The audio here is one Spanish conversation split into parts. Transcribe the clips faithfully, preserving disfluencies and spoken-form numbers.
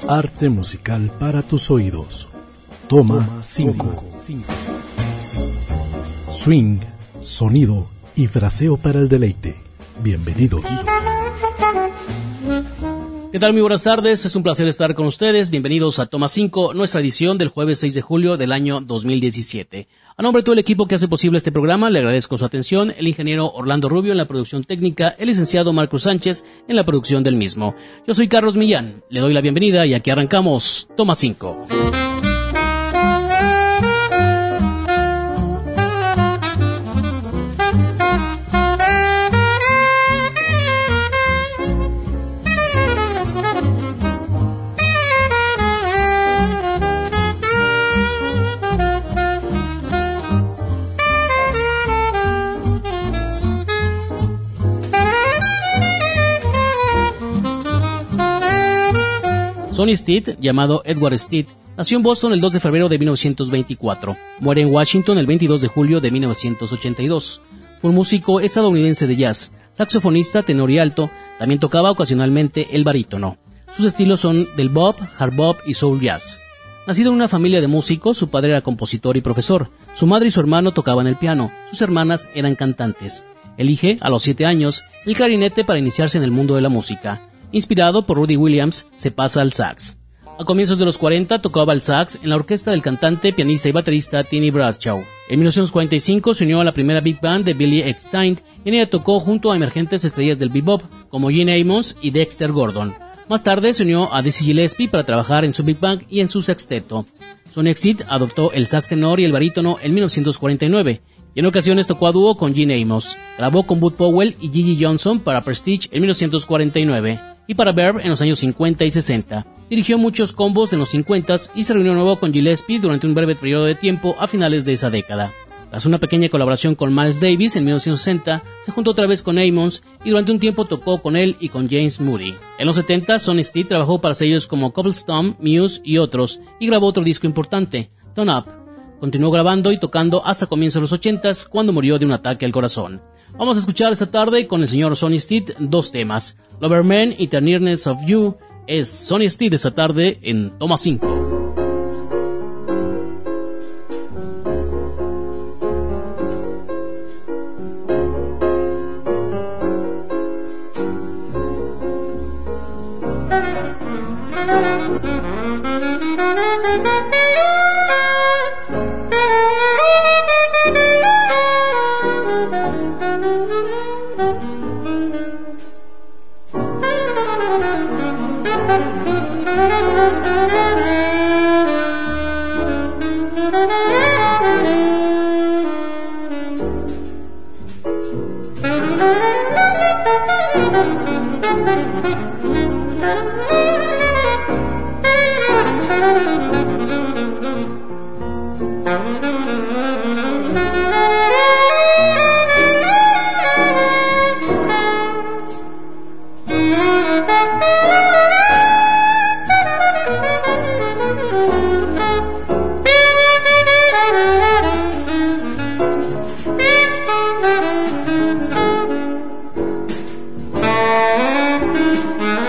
Arte musical para tus oídos. Toma cinco. Swing, sonido y fraseo para el deleite. Bienvenidos. ¿Qué tal? Muy buenas tardes, es un placer estar con ustedes. Bienvenidos a Toma cinco, nuestra edición del jueves seis de julio del año dos mil diecisiete. A nombre de todo el equipo que hace posible este programa, le agradezco su atención, el ingeniero Orlando Rubio en la producción técnica, el licenciado Marcos Sánchez en la producción del mismo. Yo soy Carlos Millán, le doy la bienvenida y aquí arrancamos Toma cinco. Sonny Stitt, llamado Edward Stitt, nació en Boston el dos de febrero de mil novecientos veinticuatro. Muere en Washington el veintidós de julio de mil novecientos ochenta y dos. Fue un músico estadounidense de jazz, saxofonista, tenor y alto. También tocaba ocasionalmente el barítono. Sus estilos son del bop, hard bop y soul jazz. Nacido en una familia de músicos, su padre era compositor y profesor. Su madre y su hermano tocaban el piano. Sus hermanas eran cantantes. Elige, a los siete años, el clarinete para iniciarse en el mundo de la música. Inspirado por Rudy Williams, se pasa al sax. A comienzos de los cuarenta tocaba el sax en la orquesta del cantante, pianista y baterista Tiny Bradshaw. En mil novecientos cuarenta y cinco se unió a la primera big band de Billy Eckstine y en ella tocó junto a emergentes estrellas del bebop como Gene Ammons y Dexter Gordon. Más tarde se unió a Dizzy Gillespie para trabajar en su big band y en su sexteto. Sonny Stitt adoptó el sax tenor y el barítono en mil novecientos cuarenta y nueve. Y en ocasiones tocó a dúo con Gene Ammons. Grabó con Bud Powell y Gigi Johnson para Prestige en mil novecientos cuarenta y nueve y para Verve en los años cincuenta y sesenta. Dirigió muchos combos en los cincuenta y se reunió de nuevo con Gillespie durante un breve periodo de tiempo a finales de esa década. Tras una pequeña colaboración con Miles Davis en mil novecientos sesenta, se juntó otra vez con Ammons y durante un tiempo tocó con él y con James Moody. En los setenta, Sonny Stitt trabajó para sellos como Cobblestone, Muse y otros y grabó otro disco importante, Turn Up. Continuó grabando y tocando hasta comienzos de los ochentas, cuando murió de un ataque al corazón. Vamos a escuchar esta tarde con el señor Sonny Stitt dos temas, Loverman y The Nearness of You. Es Sonny Stitt esta tarde en Toma cinco. Thank you.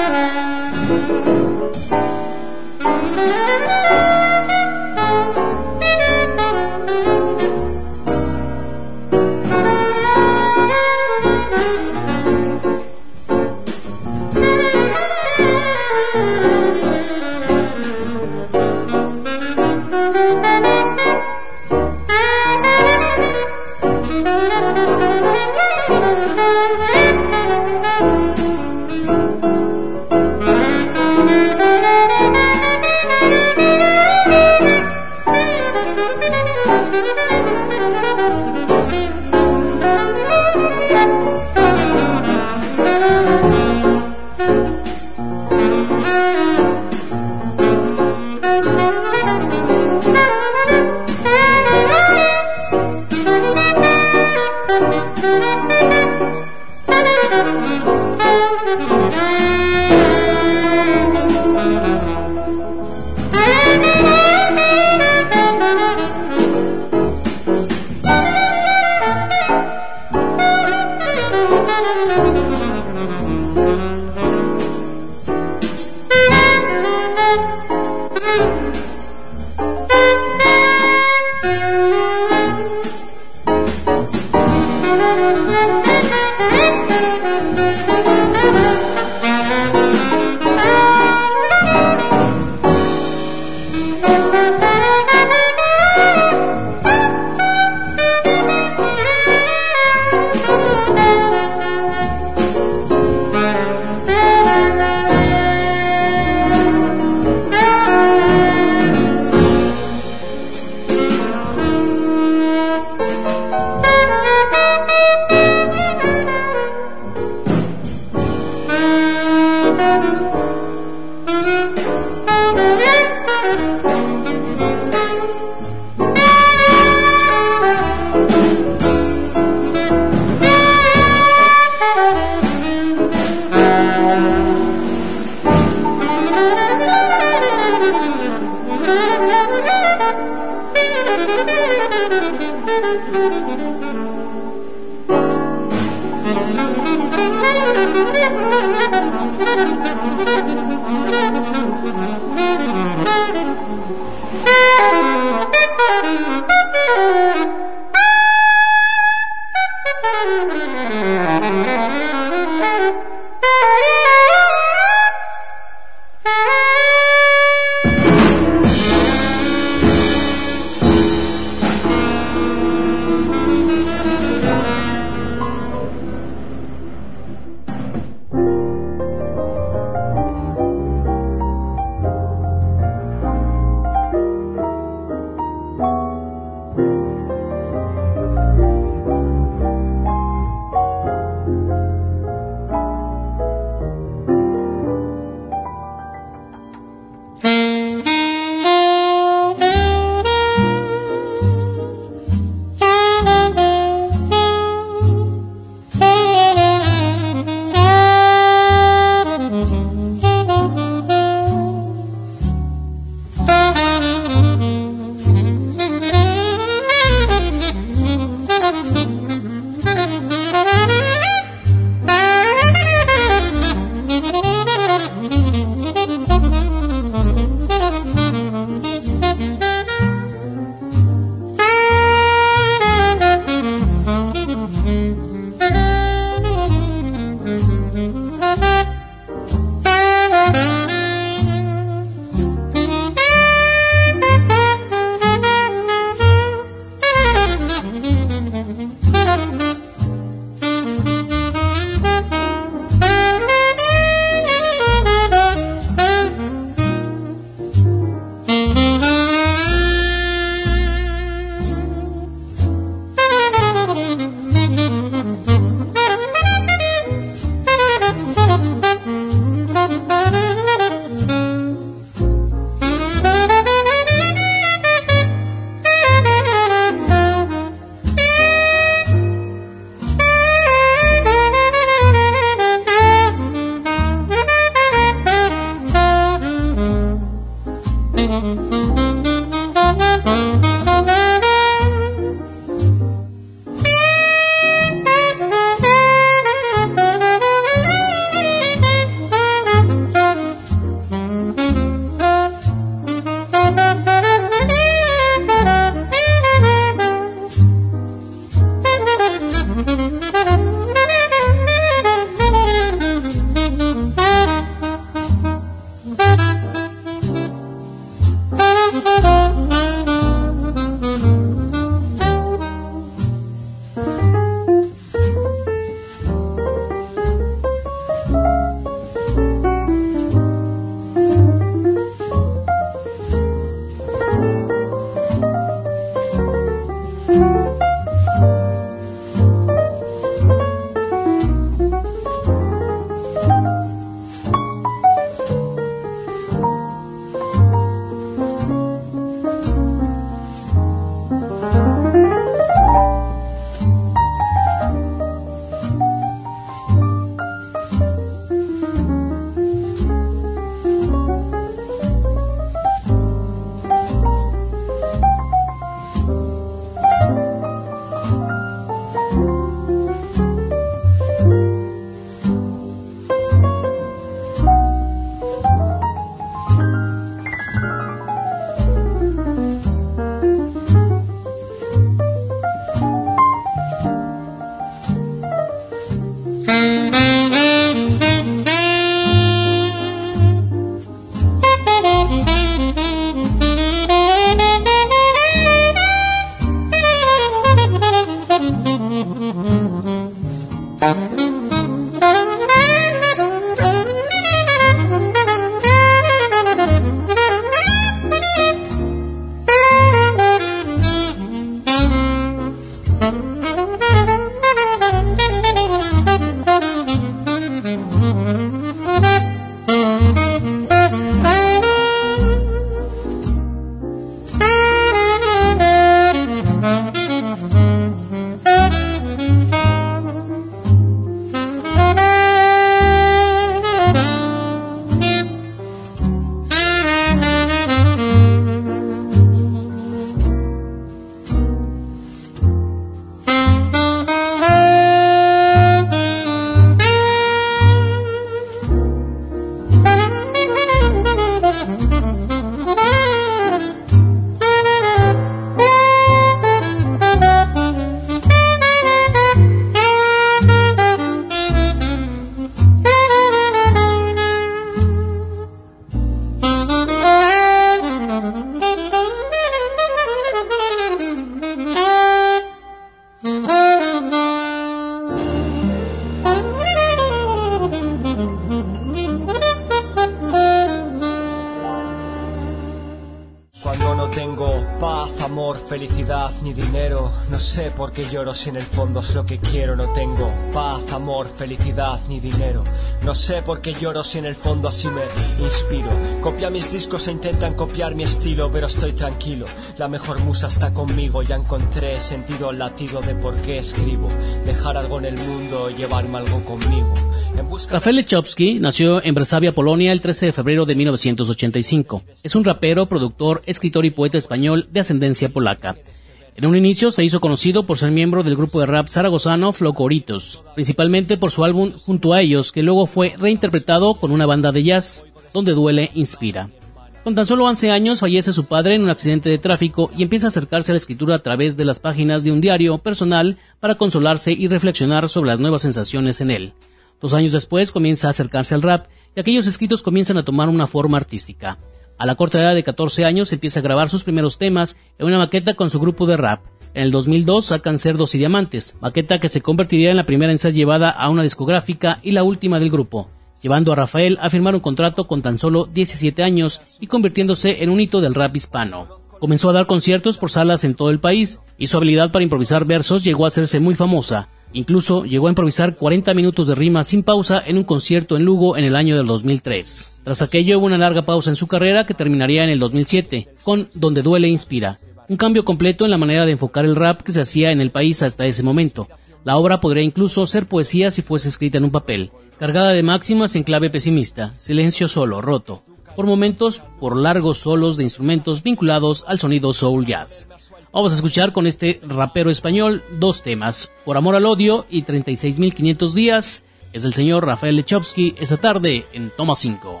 felicidad ni dinero, no sé por qué lloro si en el fondo es lo que quiero. No tengo paz, amor, felicidad ni dinero. No sé por qué lloro si en el fondo así me inspiro. Copia mis discos e intentan copiar mi estilo, pero estoy tranquilo, la mejor musa está conmigo. Ya encontré sentido al latido de por qué escribo. Dejar algo en el mundo, llevarme algo conmigo. Rafał Lechowski nació en Breslavia, Polonia, el trece de febrero de mil novecientos ochenta y cinco. Es un rapero, productor, escritor y poeta español de ascendencia polaca. En un inicio se hizo conocido por ser miembro del grupo de rap zaragozano Flocoritos, principalmente por su álbum Junto a ellos, que luego fue reinterpretado con una banda de jazz, Donde duele, inspira. Con tan solo once años fallece su padre en un accidente de tráfico y empieza a acercarse a la escritura a través de las páginas de un diario personal para consolarse y reflexionar sobre las nuevas sensaciones en él. Dos años después comienza a acercarse al rap y aquellos escritos comienzan a tomar una forma artística. A la corta edad de catorce años empieza a grabar sus primeros temas en una maqueta con su grupo de rap. En el dos mil dos sacan Cerdos y Diamantes, maqueta que se convertiría en la primera en ser llevada a una discográfica y la última del grupo, llevando a Rafael a firmar un contrato con tan solo diecisiete años y convirtiéndose en un hito del rap hispano. Comenzó a dar conciertos por salas en todo el país y su habilidad para improvisar versos llegó a hacerse muy famosa. Incluso llegó a improvisar cuarenta minutos de rima sin pausa en un concierto en Lugo en el año del dos mil tres. Tras aquello hubo una larga pausa en su carrera que terminaría en el dos mil siete, con Donde duele, inspira. Un cambio completo en la manera de enfocar el rap que se hacía en el país hasta ese momento. La obra podría incluso ser poesía si fuese escrita en un papel, cargada de máximas en clave pesimista, silencio solo, roto. Por momentos, por largos solos de instrumentos vinculados al sonido soul jazz. Vamos a escuchar con este rapero español dos temas, Por amor al odio y treinta y seis mil quinientos días. Es el señor Rafał Lechowski esta tarde en Toma cinco.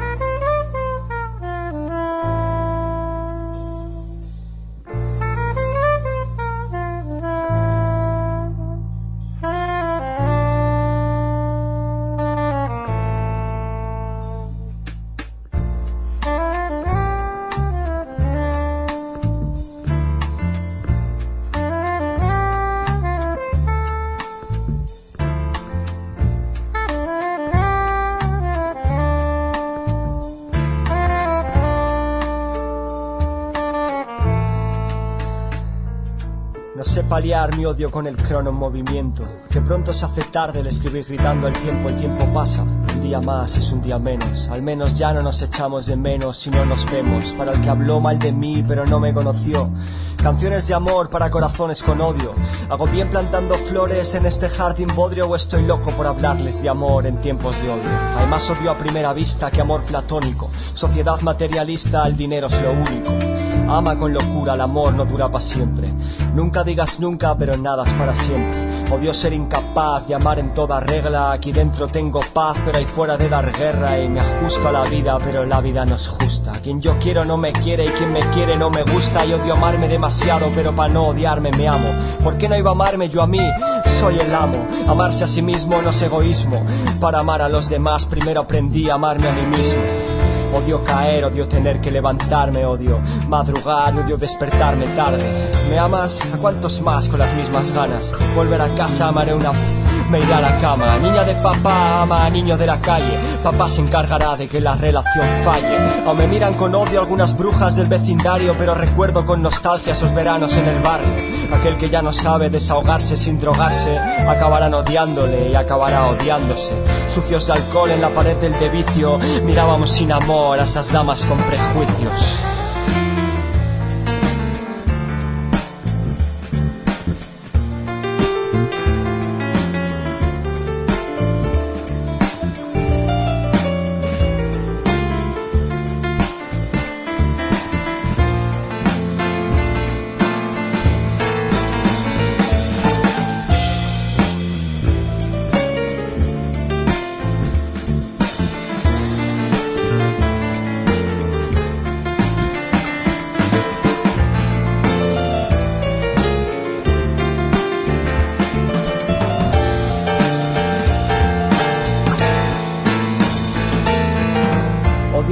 No sé paliar mi odio con el crono en movimiento, que pronto se hace tarde el escribir gritando el tiempo, el tiempo pasa, un día más es un día menos, al menos ya no nos echamos de menos si no nos vemos, para el que habló mal de mí pero no me conoció, canciones de amor para corazones con odio, hago bien plantando flores en este jardín bodrio o estoy loco por hablarles de amor en tiempos de odio, hay más odio a primera vista que amor platónico, sociedad materialista, el dinero es lo único. Ama con locura, el amor no dura para siempre. Nunca digas nunca, pero nada es para siempre. Odio ser incapaz de amar en toda regla. Aquí dentro tengo paz, pero ahí fuera de dar guerra. Y me ajusto a la vida, pero la vida no es justa. Quien yo quiero no me quiere y quien me quiere no me gusta. Y odio amarme demasiado, pero para no odiarme me amo. ¿Por qué no iba a amarme yo a mí? Soy el amo. Amarse a sí mismo no es egoísmo. Para amar a los demás primero aprendí a amarme a mí mismo. Odio caer, odio tener que levantarme, odio madrugar, odio despertarme tarde. ¿Me amas? ¿A cuántos más con las mismas ganas? Volver a casa, amaré una... me iré a la cama. Niña de papá ama a niño de la calle. Papá se encargará de que la relación falle. Aún me miran con odio algunas brujas del vecindario, pero recuerdo con nostalgia esos veranos en el barrio. Aquel que ya no sabe desahogarse sin drogarse, acabarán odiándole y acabará odiándose. Sucios de alcohol en la pared del de vicio, mirábamos sin amor a esas damas con prejuicios.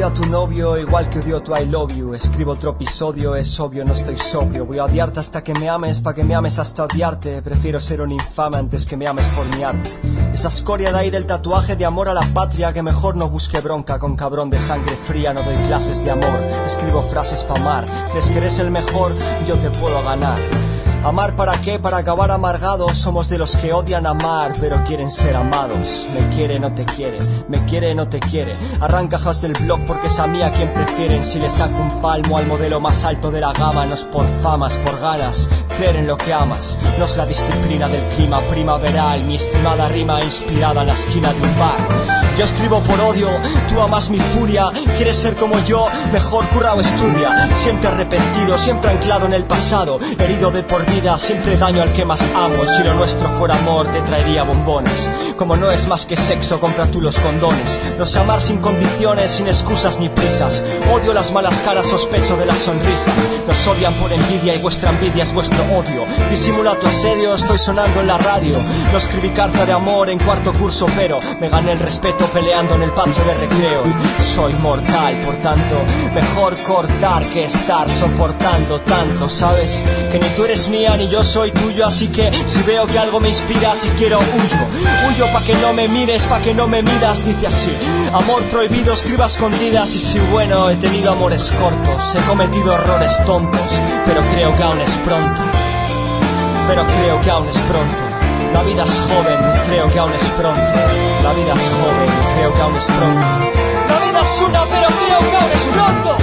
odio a tu novio igual que odio tu I love you. Escribo otro episodio, es obvio, no estoy sobrio. Voy a odiarte hasta que me ames, pa' que me ames hasta odiarte. Prefiero ser un infame antes que me ames por mi arte. Esa escoria de ahí del tatuaje de amor a la patria, que mejor no busque bronca con cabrón de sangre fría. No doy clases de amor, escribo frases pa' amar. ¿Crees que eres el mejor? Yo te puedo ganar. ¿Amar para qué? Para acabar amargados. Somos de los que odian amar, pero quieren ser amados. Me quiere, no te quiere, me quiere, no te quiere. Arranca house del blog porque es a mí a quien prefieren. Si le saco un palmo al modelo más alto de la gama, no es por famas, por ganas, creer en lo que amas. No es la disciplina del clima primaveral, mi estimada rima inspirada en la esquina de un bar. Yo escribo por odio, tú amas mi furia. ¿Quieres ser como yo? Mejor curra o estudia. Siempre arrepentido, siempre anclado en el pasado. Herido de por vida, siempre daño al que más amo. Si lo nuestro fuera amor, te traería bombones. Como no es más que sexo, compra tú los condones. No sé amar sin condiciones, sin excusas ni prisas. Odio las malas caras, sospecho de las sonrisas. Nos odian por envidia y vuestra envidia es vuestro odio. Disimula tu asedio, estoy sonando en la radio. No escribí carta de amor en cuarto curso, pero me gané el respeto peleando en el patio de recreo. Y soy mortal, por tanto, mejor cortar que estar soportando tanto, ¿sabes? Que ni tú eres mía ni yo soy tuyo, así que si veo que algo me inspira, si quiero huyo. Huyo pa' que no me mires, pa' que no me midas, dice así. Amor prohibido, escriba escondidas. Y si bueno, he tenido amores cortos, he cometido errores tontos, pero creo que aún es pronto. Pero creo que aún es pronto. La vida es joven, creo que aún es pronto. La vida es joven, creo que aún es pronto. La vida es una, pero creo que aún es pronto.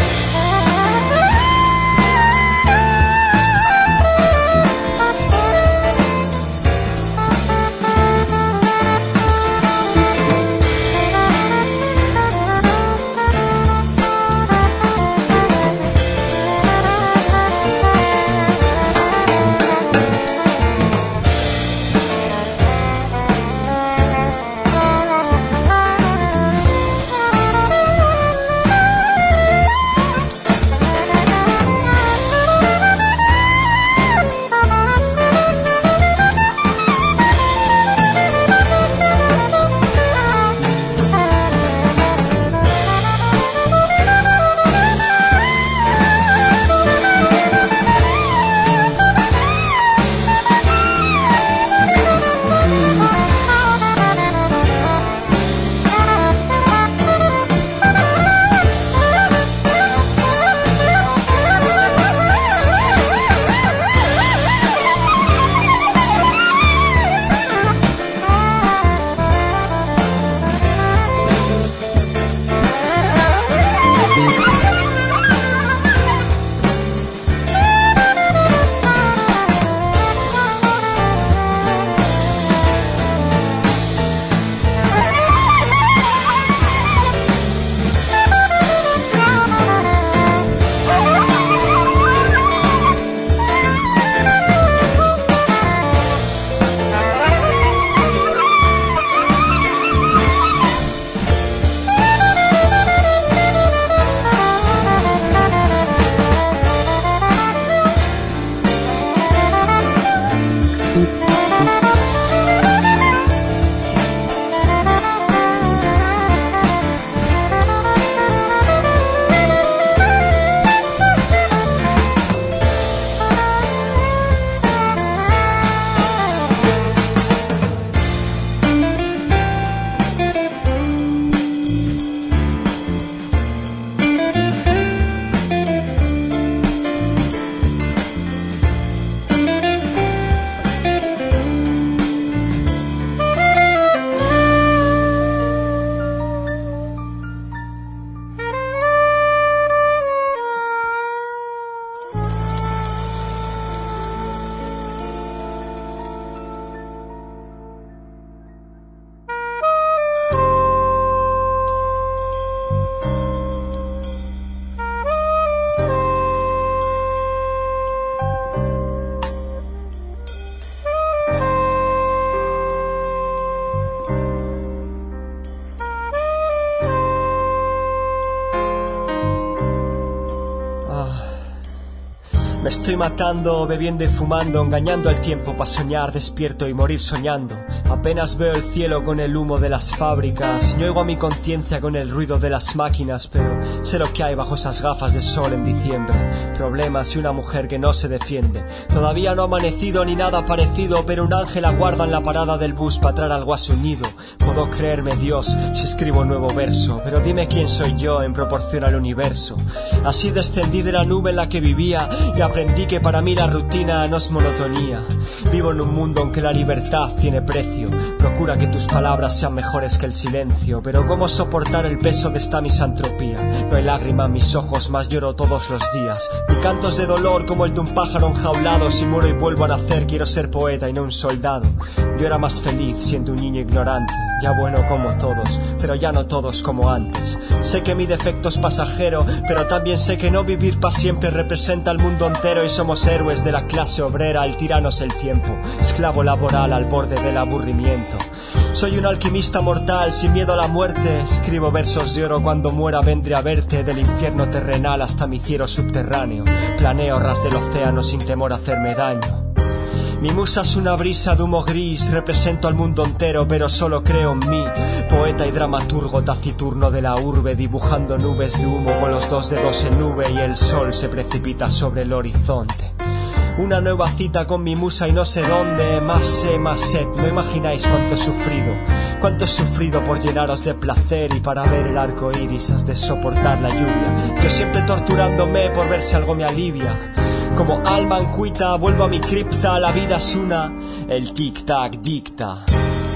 estoy matando, bebiendo y fumando, engañando al tiempo para soñar despierto y morir soñando. Apenas veo el cielo con el humo de las fábricas, no oigo a mi conciencia con el ruido de las máquinas, pero sé lo que hay bajo esas gafas de sol en diciembre. Problemas y una mujer que no se defiende. Todavía no ha amanecido ni nada parecido, pero un ángel aguarda en la parada del bus para traer algo a su nido. Puedo creerme Dios si escribo un nuevo verso, pero dime quién soy yo en proporción al universo. Así descendí de la nube en la que vivía y aprendí que para mí la rutina no es monotonía. Vivo en un mundo en que la libertad tiene precio. Procura que tus palabras sean mejores que el silencio, pero ¿cómo soportar el peso de esta misantropía? No hay lágrima en mis ojos, más lloro todos los días. Mi canto es de dolor como el de un pájaro enjaulado. Si muero y vuelvo a nacer quiero ser poeta y no un soldado. Yo era más feliz siendo un niño ignorante, ya bueno como todos, pero ya no todos como antes. Sé que mi defecto es pasajero, pero también sé que no vivir para siempre representa al mundo entero. Y somos héroes de la clase obrera, el tirano es el tiempo, esclavo laboral al borde del aburrimiento. Soy un alquimista mortal sin miedo a la muerte. Escribo versos de oro, cuando muera vendré a verte. Del infierno terrenal hasta mi cielo subterráneo, planeo ras del océano sin temor a hacerme daño. Mi musa es una brisa de humo gris, represento al mundo entero pero solo creo en mí. Poeta y dramaturgo taciturno de la urbe, dibujando nubes de humo con los dos dedos en nube y el sol se precipita sobre el horizonte. Una nueva cita con mi musa y no sé dónde. Más sé, más sed, no imagináis cuánto he sufrido. Cuánto he sufrido por llenaros de placer y para ver el arco iris has de soportar la lluvia. Yo siempre torturándome por ver si algo me alivia. Como alma en cuita vuelvo a mi cripta, la vida es una, el tic-tac dicta.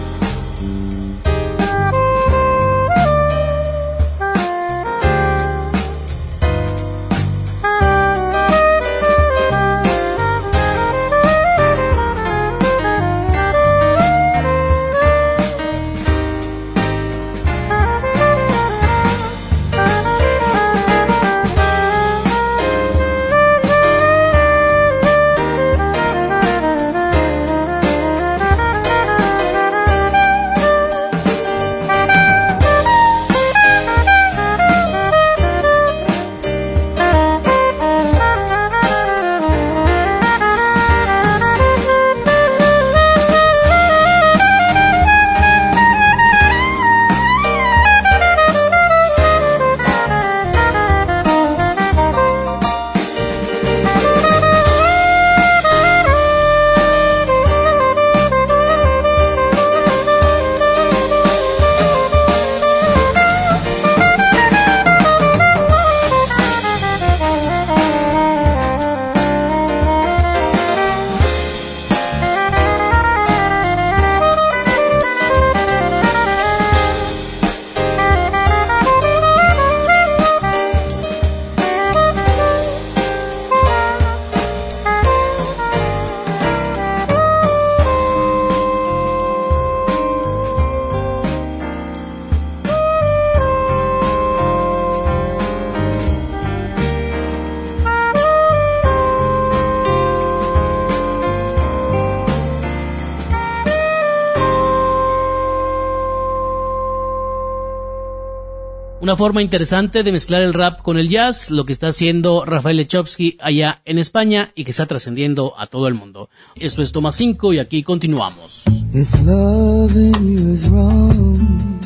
Una forma interesante de mezclar el rap con el jazz, lo que está haciendo Rafael Lechowski allá en España y que está trascendiendo a todo el mundo. Esto es Toma cinco y aquí continuamos. If loving you is wrong,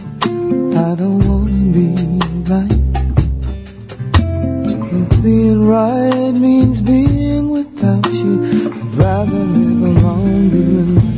I don't wanna be right. If being right means being without you, I'd rather live a longer life.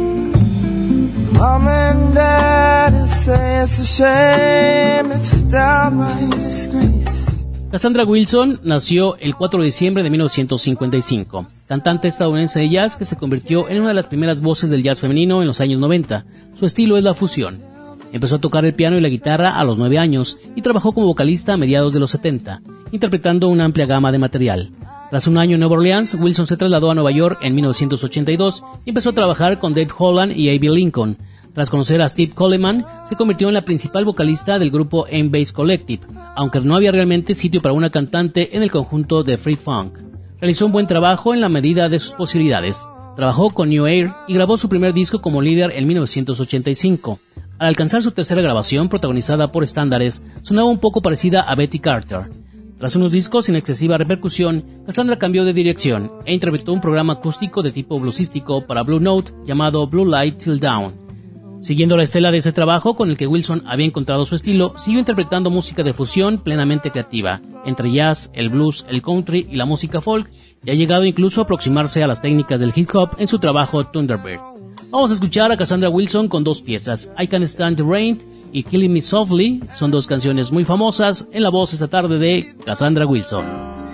Mom and Dad say it's a shame, it's a downright disgrace. Cassandra Wilson nació el cuatro de diciembre de mil novecientos cincuenta y cinco, cantante estadounidense de jazz que se convirtió en una de las primeras voces del jazz femenino en los años noventa. Su estilo es la fusión. Empezó a tocar el piano y la guitarra a los nueve años y trabajó como vocalista a mediados de los setenta, interpretando una amplia gama de material. Tras un año en Nueva Orleans, Wilson se trasladó a Nueva York en mil novecientos ochenta y dos y empezó a trabajar con Dave Holland y Abbey Lincoln. Tras conocer a Steve Coleman, se convirtió en la principal vocalista del grupo M-Bass Collective, aunque no había realmente sitio para una cantante en el conjunto de Free Funk. Realizó un buen trabajo en la medida de sus posibilidades. Trabajó con New Air y grabó su primer disco como líder en mil novecientos ochenta y cinco. Al alcanzar su tercera grabación, protagonizada por estándares, sonaba un poco parecida a Betty Carter. Tras unos discos sin excesiva repercusión, Cassandra cambió de dirección e interpretó un programa acústico de tipo bluesístico para Blue Note llamado Blue Light Till Dawn. Siguiendo la estela de ese trabajo con el que Wilson había encontrado su estilo, siguió interpretando música de fusión plenamente creativa, entre jazz, el blues, el country y la música folk, y ha llegado incluso a aproximarse a las técnicas del hip hop en su trabajo Thunderbird. Vamos a escuchar a Cassandra Wilson con dos piezas, I Can't Stand the Rain y Killing Me Softly. Son dos canciones muy famosas en la voz esta tarde de Cassandra Wilson.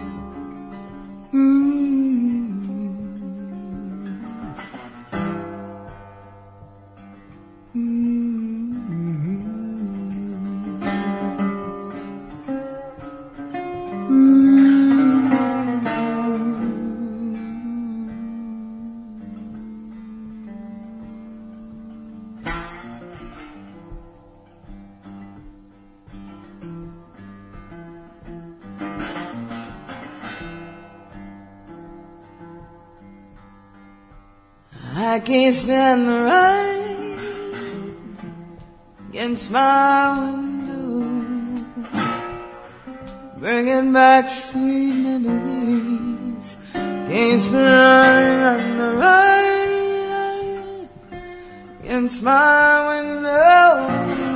I can't stand the rain against my window, bringing back sweet memories. Can't stand the rain against my window,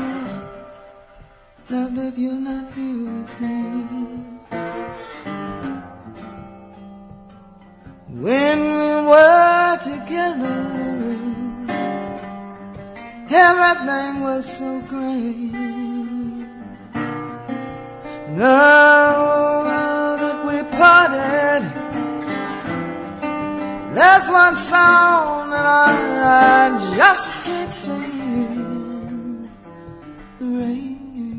love that you're not here with me. When we were together, everything was so great. Now that we parted, there's one song that I, I just can't stand, the rain.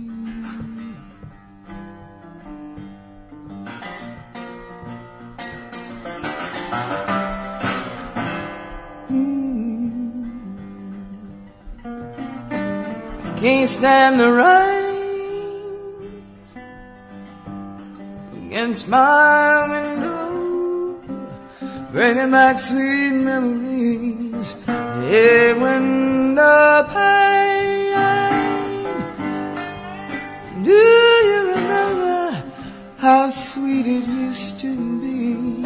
Can't stand the rain against my window, bringing back sweet memories. Yeah, when the pain, do you remember how sweet it used to be?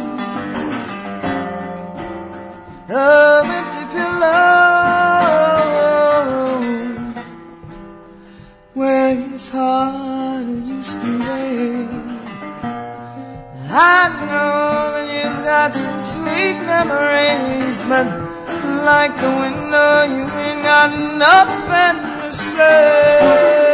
A empty pillow where his heart used to lay. I know that you've got some sweet memories, but like the window, you ain't got nothing to say.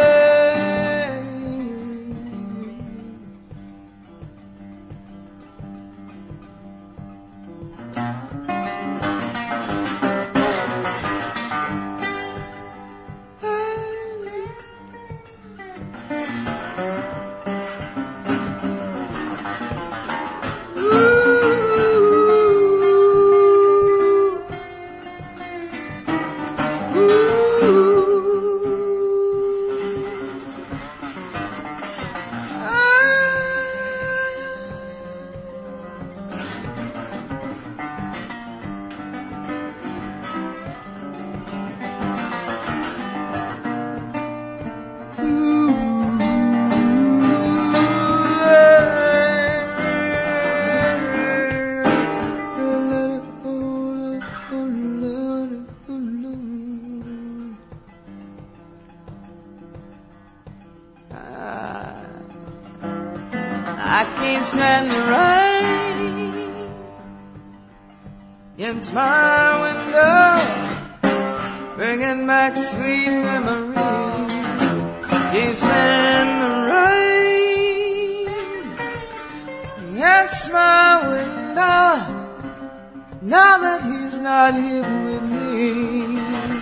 I can't stand the rain against my window, bringing back sweet memories. Can't stand the rain against my window, now that he's not here with me.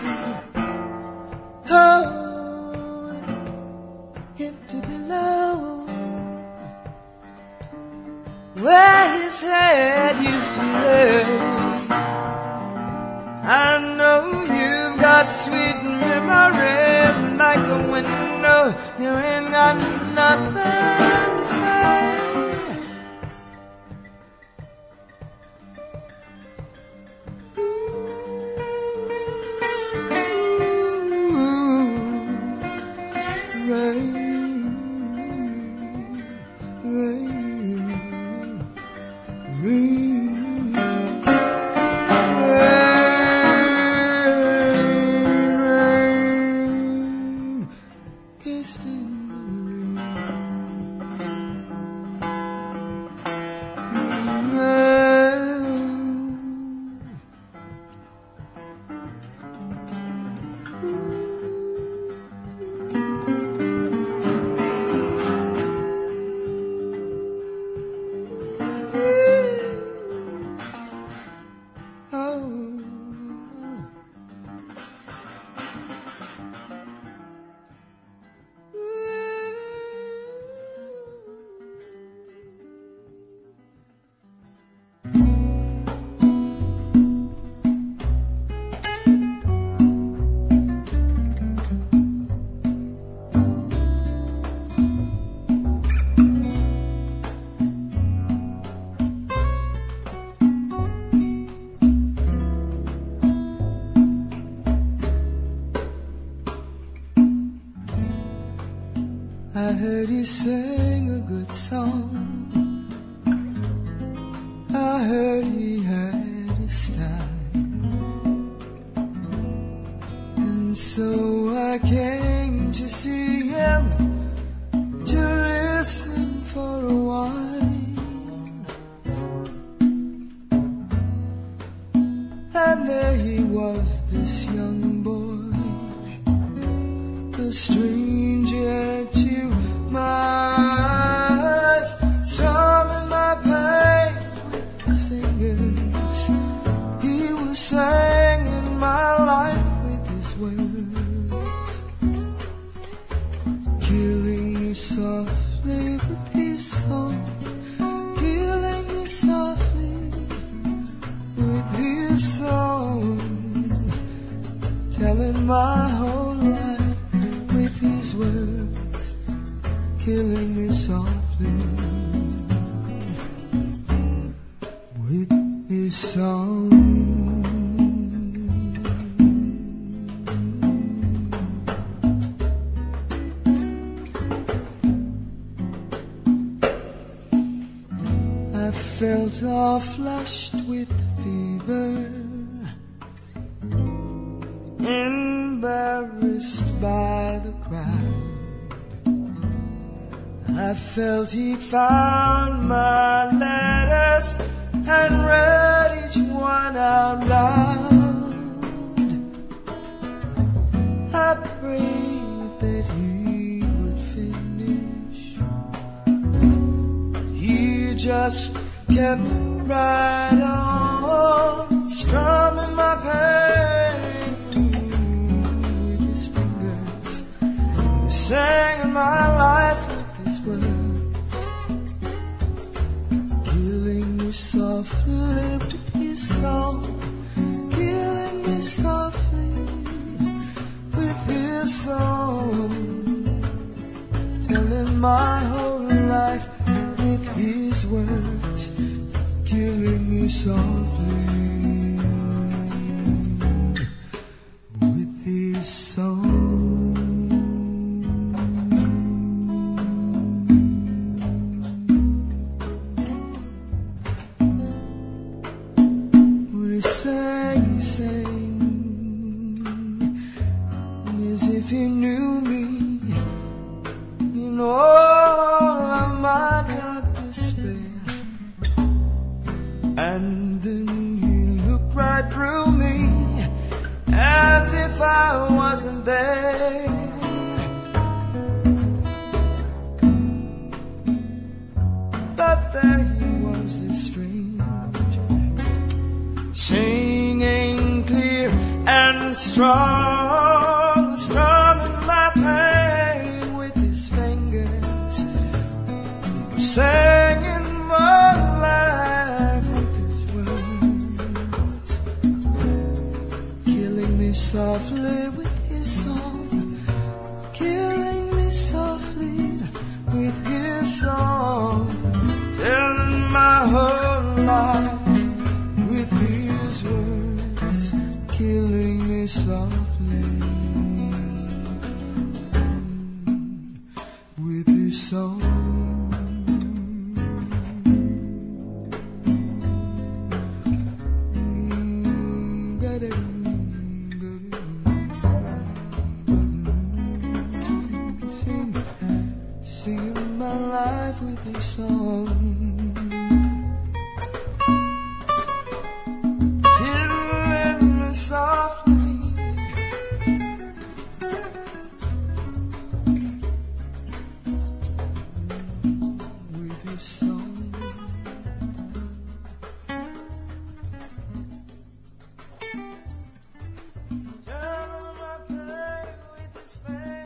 Oh, empty below, where his head used to lay. I know you've got sweet memories, like a window, you ain't got nothing to say. Ooh, rain, rain. I heard he sang a good song. I heard he had a style, and so I came to see him, to listen for a while. And there he was, this young boy, a stranger to my eyes, strumming my pain with his fingers. He was singing my life with his words, killing me softly with his song, killing me softly with his song, telling my whole life with his words, killing me softly with his song. I felt all flushed with fever, embarrassed by the crowd. I felt he'd found my letters and read each one out loud. I prayed that he would finish. He just kept right on, strumming my pain with his fingers. He was singing my life with his words, killing me softly with his song, killing me softly with his song, telling my whole life with his words, killing me softly with his song. When he sang, he sang as if he knew me in all of my dark despair. And then he looked right through me as if I wasn't there. But there he was, this stranger, singing clear and strong, strumming my pain with his fingers. He was singing my life with his words, killing me softly with his song, killing me softly with his song, telling my whole life with his words, killing me softly with his song. Singing my life with this song, killing me softly with this song. Stirring my pain with his fingers.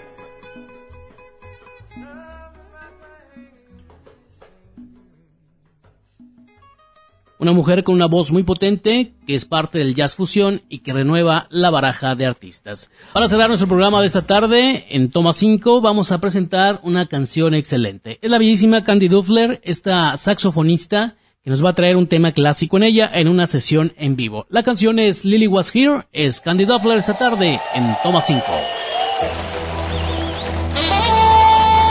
Una mujer con una voz muy potente, que es parte del jazz fusión y que renueva la baraja de artistas. Para cerrar nuestro programa de esta tarde, en Toma cinco, vamos a presentar una canción excelente. Es la bellísima Candy Dulfer, esta saxofonista, que nos va a traer un tema clásico en ella en una sesión en vivo. La canción es Lily Was Here, es Candy Dulfer esta tarde en Toma cinco.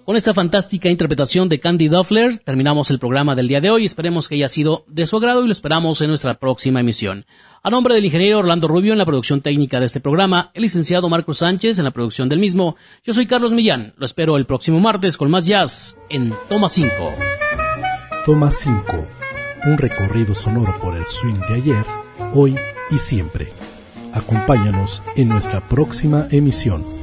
Con esta fantástica interpretación de Candy Dulfer terminamos el programa del día de hoy. Esperemos que haya sido de su agrado y lo esperamos en nuestra próxima emisión. A nombre del ingeniero Orlando Rubio en la producción técnica de este programa, el licenciado Marcos Sánchez en la producción del mismo, yo soy Carlos Millán. Lo espero el próximo martes con más jazz en Toma cinco. Toma cinco, un recorrido sonoro por el swing de ayer, hoy y siempre. Acompáñanos en nuestra próxima emisión.